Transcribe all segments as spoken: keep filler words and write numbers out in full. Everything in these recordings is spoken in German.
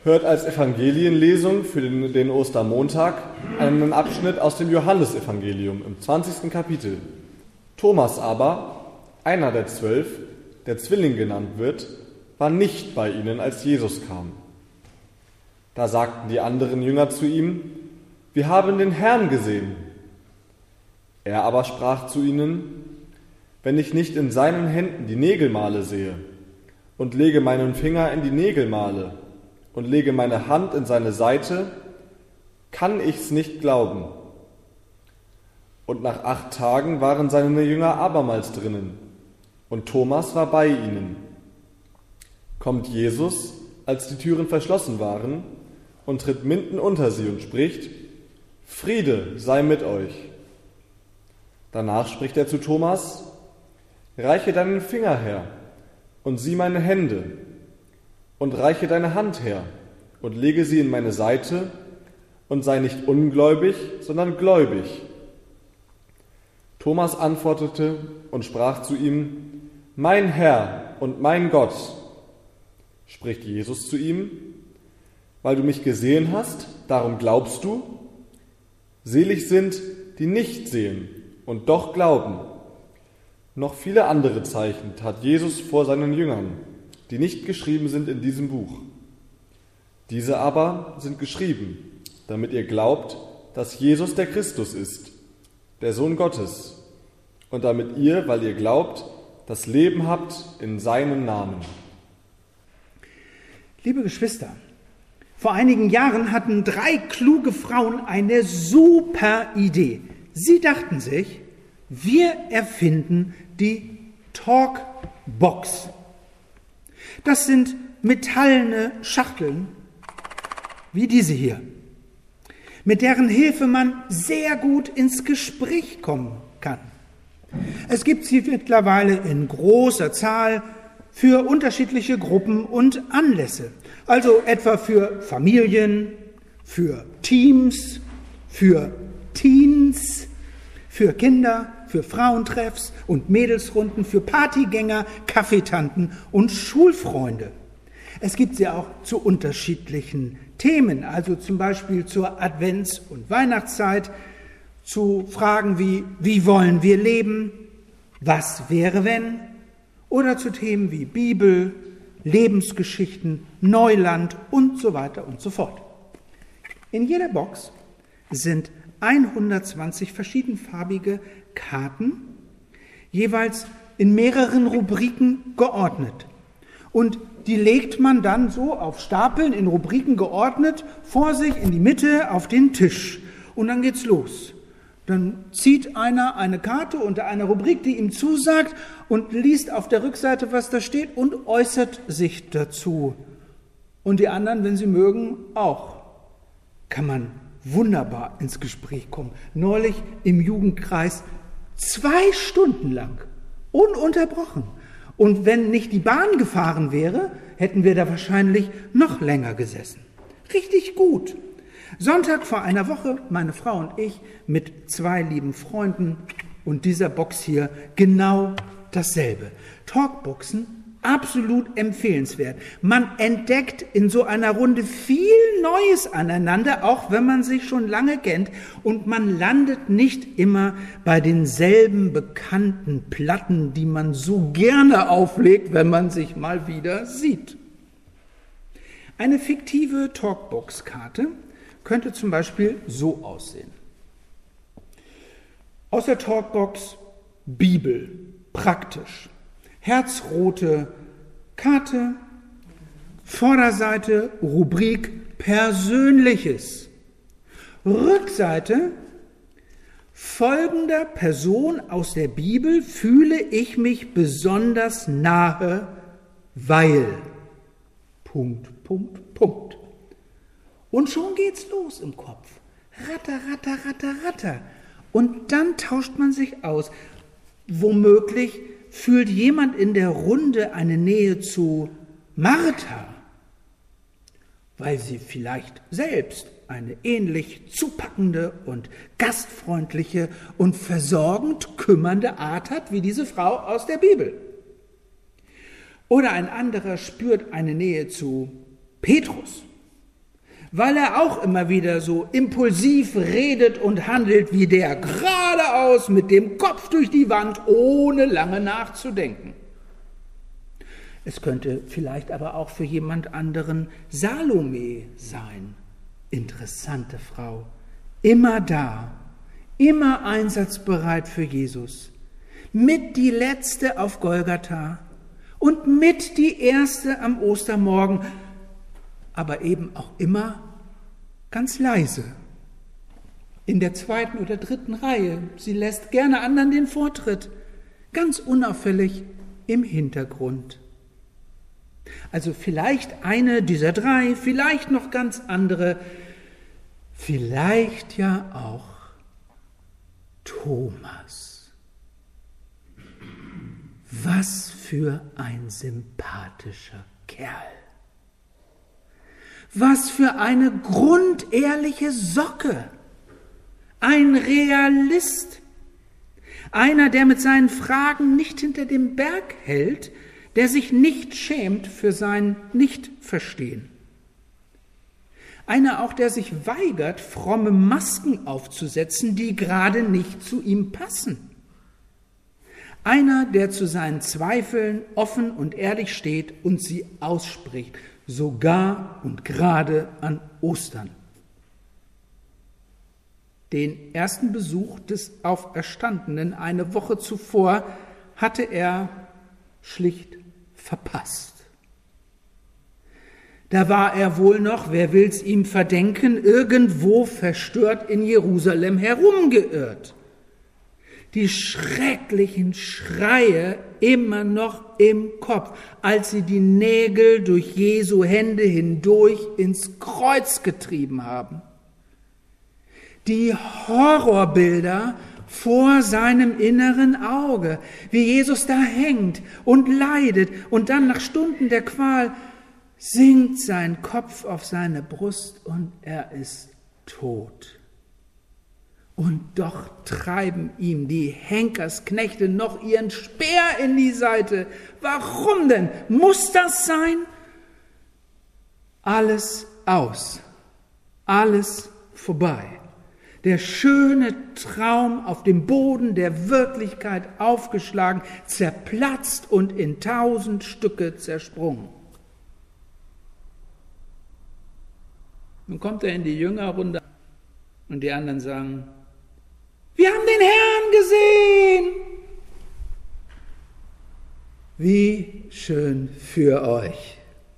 Hört als Evangelienlesung für den, den Ostermontag einen Abschnitt aus dem Johannesevangelium im zwanzigsten Kapitel. Thomas aber, einer der zwölf, der Zwilling genannt wird, war nicht bei ihnen, als Jesus kam. Da sagten die anderen Jünger zu ihm: Wir haben den Herrn gesehen. Er aber sprach zu ihnen: Wenn ich nicht in seinen Händen die Nägelmale sehe und lege meinen Finger in die Nägelmale und lege meine Hand in seine Seite, kann ich's nicht glauben. Und nach acht Tagen waren seine Jünger abermals drinnen, und Thomas war bei ihnen. Kommt Jesus, als die Türen verschlossen waren, und tritt mitten unter sie und spricht: Friede sei mit euch. Danach spricht er zu Thomas: Reiche deinen Finger her und sieh meine Hände, und reiche deine Hand her und lege sie in meine Seite, und sei nicht ungläubig, sondern gläubig. Thomas antwortete und sprach zu ihm: Mein Herr und mein Gott. Spricht Jesus zu ihm: Weil du mich gesehen hast, darum glaubst du? Selig sind, die nicht sehen und doch glauben. Noch viele andere Zeichen tat Jesus vor seinen Jüngern, die nicht geschrieben sind in diesem Buch. Diese aber sind geschrieben, damit ihr glaubt, dass Jesus der Christus ist, der Sohn Gottes, und damit ihr, weil ihr glaubt, das Leben habt in seinem Namen. Liebe Geschwister, vor einigen Jahren hatten drei kluge Frauen eine super Idee. Sie dachten sich: Wir erfinden die Talkbox. Das sind metallene Schachteln, wie diese hier, mit deren Hilfe man sehr gut ins Gespräch kommen kann. Es gibt sie mittlerweile in großer Zahl für unterschiedliche Gruppen und Anlässe, also etwa für Familien, für Teams, für Teens, für Kinder, für Frauentreffs und Mädelsrunden, für Partygänger, Kaffeetanten und Schulfreunde. Es gibt sie auch zu unterschiedlichen Themen, also zum Beispiel zur Advents- und Weihnachtszeit, zu Fragen wie: Wie wollen wir leben? Was wäre wenn? Oder zu Themen wie Bibel, Lebensgeschichten, Neuland und so weiter und so fort. In jeder Box sind hundertzwanzig verschiedenfarbige Karten, jeweils in mehreren Rubriken geordnet. Und die legt man dann so auf Stapeln in Rubriken geordnet vor sich in die Mitte auf den Tisch. Und dann geht's los. Dann zieht einer eine Karte unter einer Rubrik, die ihm zusagt, und liest auf der Rückseite, was da steht, und äußert sich dazu. Und die anderen, wenn sie mögen, auch. Kann man wunderbar ins Gespräch kommen. Neulich im Jugendkreis zwei Stunden lang, ununterbrochen. Und wenn nicht die Bahn gefahren wäre, hätten wir da wahrscheinlich noch länger gesessen. Richtig gut. Sonntag vor einer Woche, meine Frau und ich mit zwei lieben Freunden und dieser Box hier genau dasselbe. Talkboxen, absolut empfehlenswert. Man entdeckt in so einer Runde viel Neues aneinander, auch wenn man sich schon lange kennt, und man landet nicht immer bei denselben bekannten Platten, die man so gerne auflegt, wenn man sich mal wieder sieht. Eine fiktive Talkbox-Karte könnte zum Beispiel so aussehen. Aus der Talkbox Bibel, praktisch. Herzrote Karte, Vorderseite Rubrik Persönliches. Rückseite: Folgender Person aus der Bibel fühle ich mich besonders nahe, weil... Punkt, Punkt, Punkt. Und schon geht's los im Kopf. Ratter, ratter, ratter, ratter. Und dann tauscht man sich aus. Womöglich fühlt jemand in der Runde eine Nähe zu Martha, weil sie vielleicht selbst eine ähnlich zupackende und gastfreundliche und versorgend kümmernde Art hat wie diese Frau aus der Bibel. Oder ein anderer spürt eine Nähe zu Petrus, weil er auch immer wieder so impulsiv redet und handelt wie der, geradeaus mit dem Kopf durch die Wand, ohne lange nachzudenken. Es könnte vielleicht aber auch für jemand anderen Salome sein. Interessante Frau, immer da, immer einsatzbereit für Jesus, mit die letzte auf Golgatha und mit die erste am Ostermorgen, aber eben auch immer ganz leise, in der zweiten oder dritten Reihe. Sie lässt gerne anderen den Vortritt, ganz unauffällig im Hintergrund. Also vielleicht eine dieser drei, vielleicht noch ganz andere, vielleicht ja auch Thomas. Was für ein sympathischer Kerl. Was für eine grundehrliche Socke. Ein Realist. Einer, der mit seinen Fragen nicht hinter dem Berg hält, der sich nicht schämt für sein Nichtverstehen. Einer auch, der sich weigert, fromme Masken aufzusetzen, die gerade nicht zu ihm passen. Einer, der zu seinen Zweifeln offen und ehrlich steht und sie ausspricht, sogar und gerade an Ostern. Den ersten Besuch des Auferstandenen eine Woche zuvor hatte er schlicht verpasst. Da war er wohl noch, wer will's ihm verdenken, irgendwo verstört in Jerusalem herumgeirrt. Die schrecklichen Schreie immer noch im Kopf, als sie die Nägel durch Jesu Hände hindurch ins Kreuz getrieben haben. Die Horrorbilder vor seinem inneren Auge, wie Jesus da hängt und leidet und dann nach Stunden der Qual sinkt sein Kopf auf seine Brust und er ist tot. Und doch treiben ihm die Henkersknechte noch ihren Speer in die Seite. Warum denn? Muss das sein? Alles aus, alles vorbei. Der schöne Traum auf dem Boden der Wirklichkeit aufgeschlagen, zerplatzt und in tausend Stücke zersprungen. Nun kommt er in die Jüngerrunde und die anderen sagen, wir haben den Herrn gesehen. Wie schön für euch,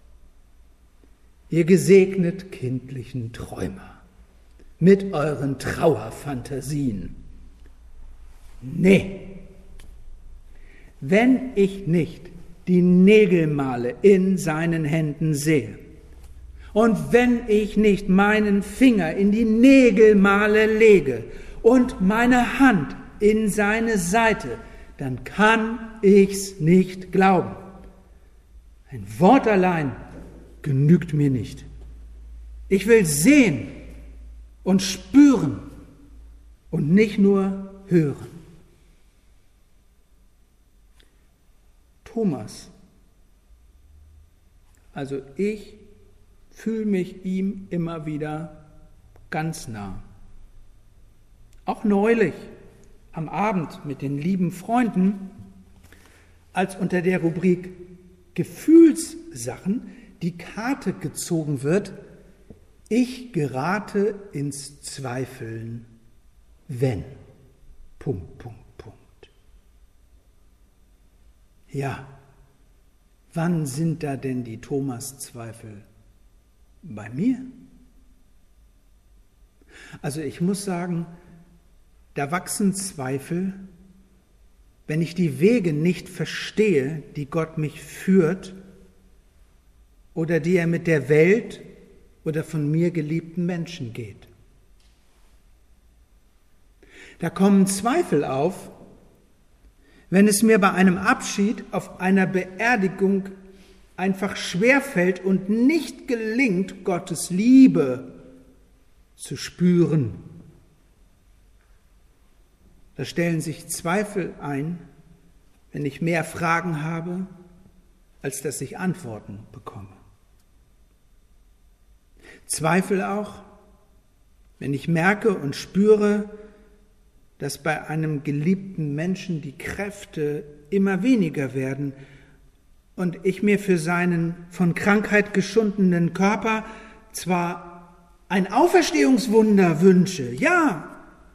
ihr gesegnet kindlichen Träumer. Mit euren Trauerfantasien. Nee, wenn ich nicht die Nägelmale in seinen Händen sehe und wenn ich nicht meinen Finger in die Nägelmale lege und meine Hand in seine Seite, dann kann ich's nicht glauben. Ein Wort allein genügt mir nicht. Ich will sehen und spüren und nicht nur hören. Thomas, also ich fühle mich ihm immer wieder ganz nah. Auch neulich am Abend mit den lieben Freunden, als unter der Rubrik Gefühlssachen die Karte gezogen wird, ich gerate ins Zweifeln, wenn, Punkt, Punkt, Punkt. Ja, wann sind da denn die Thomas-Zweifel bei mir? Also ich muss sagen, da wachsen Zweifel, wenn ich die Wege nicht verstehe, die Gott mich führt oder die er mit der Welt oder von mir geliebten Menschen geht. Da kommen Zweifel auf, wenn es mir bei einem Abschied auf einer Beerdigung einfach schwerfällt und nicht gelingt, Gottes Liebe zu spüren. Da stellen sich Zweifel ein, wenn ich mehr Fragen habe, als dass ich Antworten bekomme. Zweifel auch, wenn ich merke und spüre, dass bei einem geliebten Menschen die Kräfte immer weniger werden und ich mir für seinen von Krankheit geschundenen Körper zwar ein Auferstehungswunder wünsche, ja,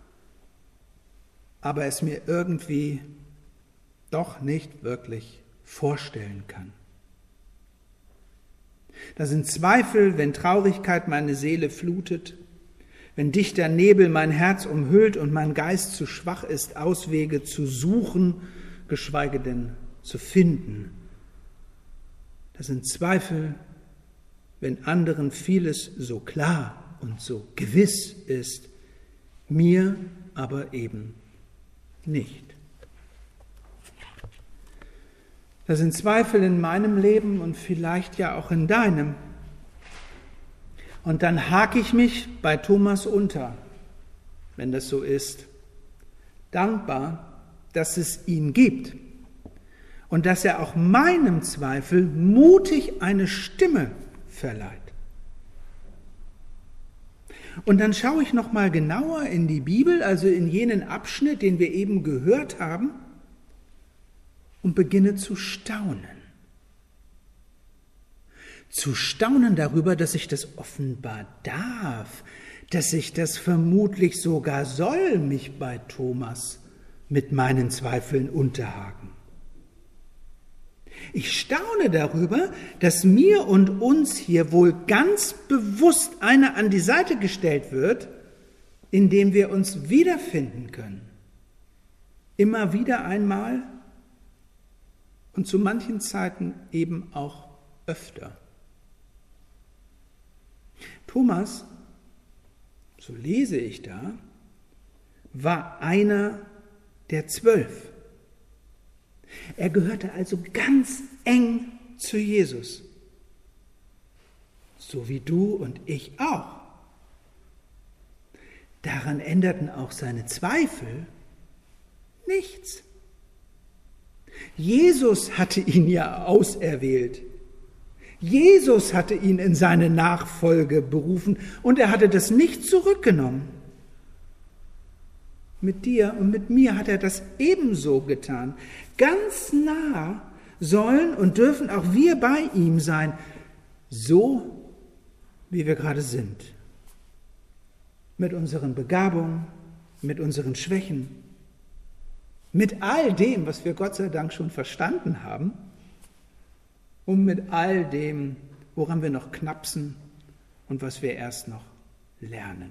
aber es mir irgendwie doch nicht wirklich vorstellen kann. Da sind Zweifel, wenn Traurigkeit meine Seele flutet, wenn dichter Nebel mein Herz umhüllt und mein Geist zu schwach ist, Auswege zu suchen, geschweige denn zu finden. Da sind Zweifel, wenn anderen vieles so klar und so gewiss ist, mir aber eben nicht. Da sind Zweifel in meinem Leben und vielleicht ja auch in deinem. Und dann hake ich mich bei Thomas unter, wenn das so ist, dankbar, dass es ihn gibt und dass er auch meinem Zweifel mutig eine Stimme verleiht. Und dann schaue ich noch mal genauer in die Bibel, also in jenen Abschnitt, den wir eben gehört haben, und beginne zu staunen. Zu staunen darüber, dass ich das offenbar darf, dass ich das vermutlich sogar soll, mich bei Thomas mit meinen Zweifeln unterhaken. Ich staune darüber, dass mir und uns hier wohl ganz bewusst einer an die Seite gestellt wird, in dem wir uns wiederfinden können. Immer wieder einmal und zu manchen Zeiten eben auch öfter. Thomas, so lese ich da, war einer der zwölf. Er gehörte also ganz eng zu Jesus, so wie du und ich auch. Daran änderten auch seine Zweifel nichts. Jesus hatte ihn ja auserwählt. Jesus hatte ihn in seine Nachfolge berufen und er hatte das nicht zurückgenommen. Mit dir und mit mir hat er das ebenso getan. Ganz nah sollen und dürfen auch wir bei ihm sein, so wie wir gerade sind. Mit unseren Begabungen, mit unseren Schwächen, mit all dem, was wir Gott sei Dank schon verstanden haben und mit all dem, woran wir noch knapsen und was wir erst noch lernen.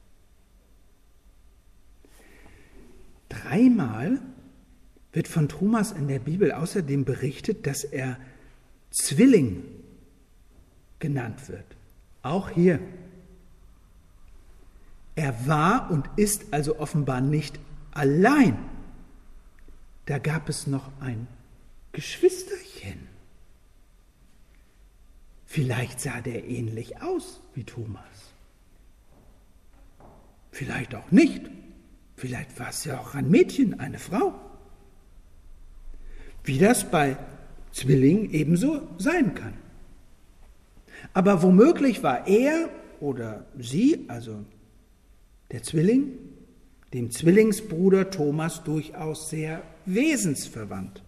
Dreimal wird von Thomas in der Bibel außerdem berichtet, dass er Zwilling genannt wird. Auch hier. Er war und ist also offenbar nicht allein. Da gab es noch ein Geschwisterchen. Vielleicht sah der ähnlich aus wie Thomas. Vielleicht auch nicht. Vielleicht war es ja auch ein Mädchen, eine Frau. Wie das bei Zwillingen ebenso sein kann. Aber womöglich war er oder sie, also der Zwilling, dem Zwillingsbruder Thomas durchaus sehr wesensverwandt.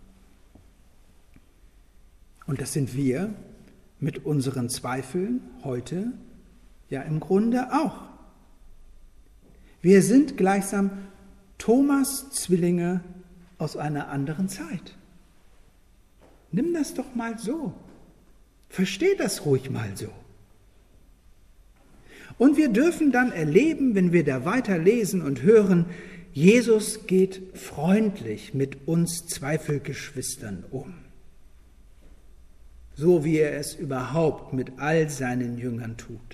Und das sind wir mit unseren Zweifeln heute ja im Grunde auch. Wir sind gleichsam Thomas Zwillinge aus einer anderen Zeit. Nimm das doch mal so. Versteh das ruhig mal so. Und wir dürfen dann erleben, wenn wir da weiter lesen und hören, Jesus geht freundlich mit uns Zweifelgeschwistern um. So wie er es überhaupt mit all seinen Jüngern tut.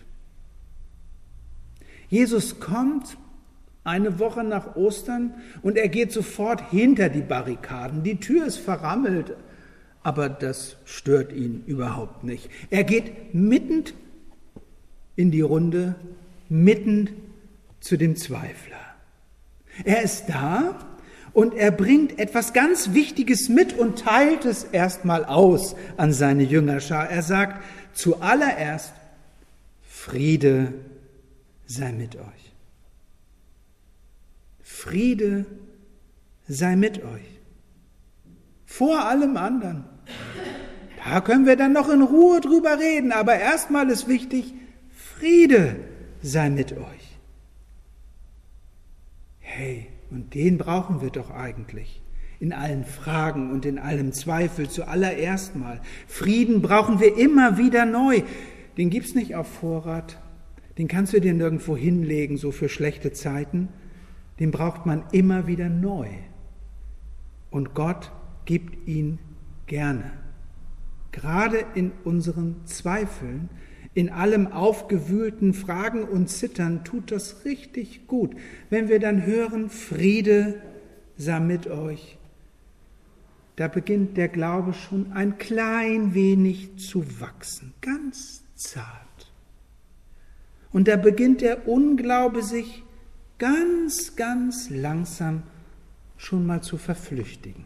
Jesus kommt eine Woche nach Ostern und er geht sofort hinter die Barrikaden. Die Tür ist verrammelt, aber das stört ihn überhaupt nicht. Er geht mitten in die Runde, mitten zu dem Zweifler. Er ist da und er bringt etwas ganz Wichtiges mit und teilt es erstmal aus an seine Jüngerschar. Er sagt zuallererst, Friede sei mit euch. Friede sei mit euch. Vor allem anderen. Da können wir dann noch in Ruhe drüber reden, aber erstmal ist wichtig, Friede sei mit euch. Hey, und den brauchen wir doch eigentlich. In allen Fragen und in allem Zweifel zuallererst mal. Frieden brauchen wir immer wieder neu. Den gibt's nicht auf Vorrat. Den kannst du dir nirgendwo hinlegen, so für schlechte Zeiten. Den braucht man immer wieder neu. Und Gott gibt ihn gerne. Gerade in unseren Zweifeln, in allem aufgewühlten Fragen und Zittern tut das richtig gut, wenn wir dann hören, Friede sei mit euch. Da beginnt der Glaube schon ein klein wenig zu wachsen, ganz zart. Und da beginnt der Unglaube sich ganz, ganz langsam schon mal zu verflüchtigen.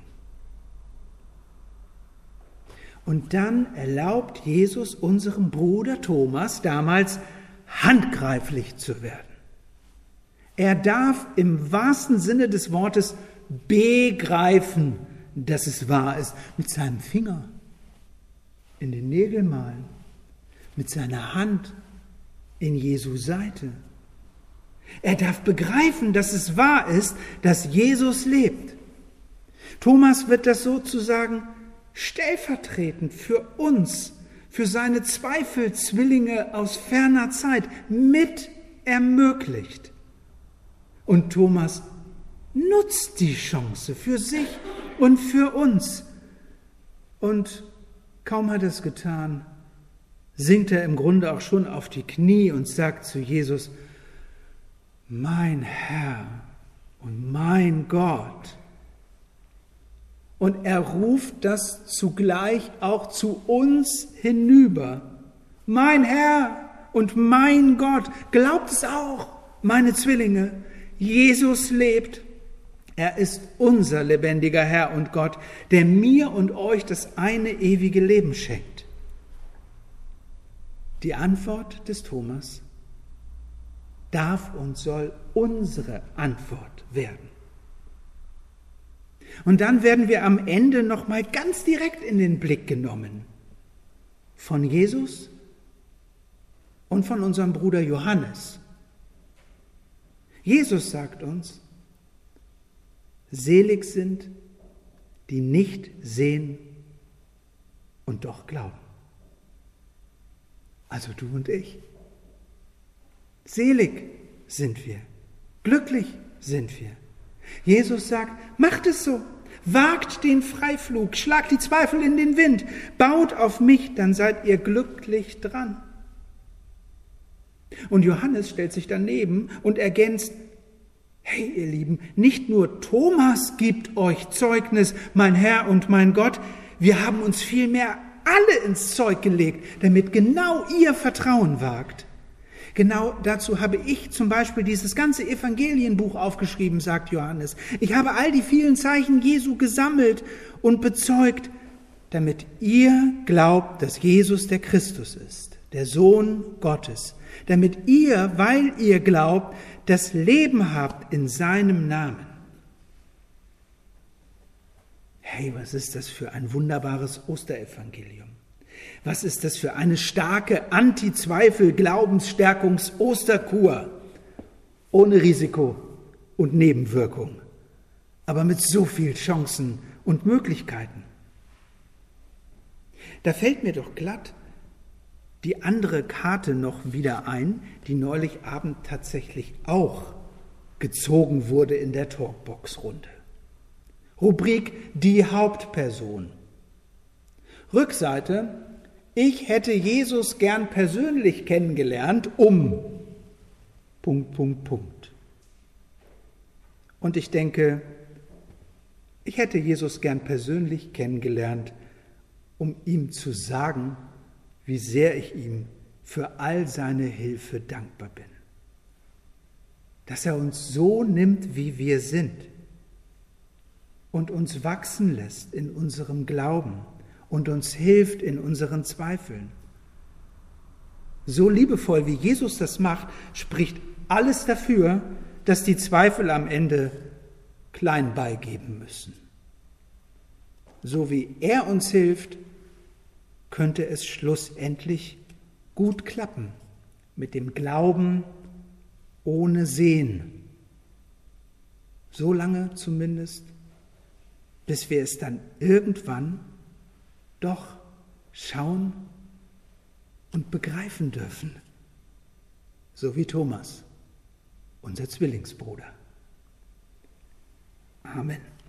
Und dann erlaubt Jesus unserem Bruder Thomas damals handgreiflich zu werden. Er darf im wahrsten Sinne des Wortes begreifen, dass es wahr ist, mit seinem Finger in den Nägel malen, mit seiner Hand in Jesu Seite. Er darf begreifen, dass es wahr ist, dass Jesus lebt. Thomas wird das sozusagen stellvertretend für uns, für seine Zweifelzwillinge aus ferner Zeit mit ermöglicht. Und Thomas nutzt die Chance für sich und für uns. Und kaum hat er es getan, sinkt er im Grunde auch schon auf die Knie und sagt zu Jesus, mein Herr und mein Gott. Und er ruft das zugleich auch zu uns hinüber. Mein Herr und mein Gott, glaubt es auch, meine Zwillinge, Jesus lebt. Er ist unser lebendiger Herr und Gott, der mir und euch das eine ewige Leben schenkt. Die Antwort des Thomas darf und soll unsere Antwort werden. Und dann werden wir am Ende noch mal ganz direkt in den Blick genommen von Jesus und von unserem Bruder Johannes. Jesus sagt uns, selig sind, die nicht sehen und doch glauben. Also du und ich. Selig sind wir, glücklich sind wir. Jesus sagt, macht es so, wagt den Freiflug, schlagt die Zweifel in den Wind, baut auf mich, dann seid ihr glücklich dran. Und Johannes stellt sich daneben und ergänzt, hey ihr Lieben, nicht nur Thomas gibt euch Zeugnis, mein Herr und mein Gott, wir haben uns vielmehr alle ins Zeug gelegt, damit genau ihr Vertrauen wagt. Genau dazu habe ich zum Beispiel dieses ganze Evangelienbuch aufgeschrieben, sagt Johannes. Ich habe all die vielen Zeichen Jesu gesammelt und bezeugt, damit ihr glaubt, dass Jesus der Christus ist, der Sohn Gottes. Damit ihr, weil ihr glaubt, das Leben habt in seinem Namen. Hey, was ist das für ein wunderbares Osterevangelium? Was ist das für eine starke Anti-Zweifel-Glaubensstärkungs-Osterkur? Ohne Risiko und Nebenwirkung, aber mit so vielen Chancen und Möglichkeiten. Da fällt mir doch glatt die andere Karte noch wieder ein, die neulich Abend tatsächlich auch gezogen wurde in der Talkbox-Runde. Rubrik Die Hauptperson. Rückseite: Ich hätte Jesus gern persönlich kennengelernt, um... Punkt, Punkt, Punkt. Und ich denke, ich hätte Jesus gern persönlich kennengelernt, um ihm zu sagen, wie sehr ich ihm für all seine Hilfe dankbar bin. Dass er uns so nimmt, wie wir sind und uns wachsen lässt in unserem Glauben und uns hilft in unseren Zweifeln. so liebevoll wie Jesus das macht, spricht alles dafür, dass die Zweifel am Ende klein beigeben müssen. So wie er uns hilft, könnte es schlussendlich gut klappen mit dem Glauben ohne Sehen. So lange zumindest, bis wir es dann irgendwann doch schauen und begreifen dürfen. So wie Thomas, unser Zwillingsbruder. Amen.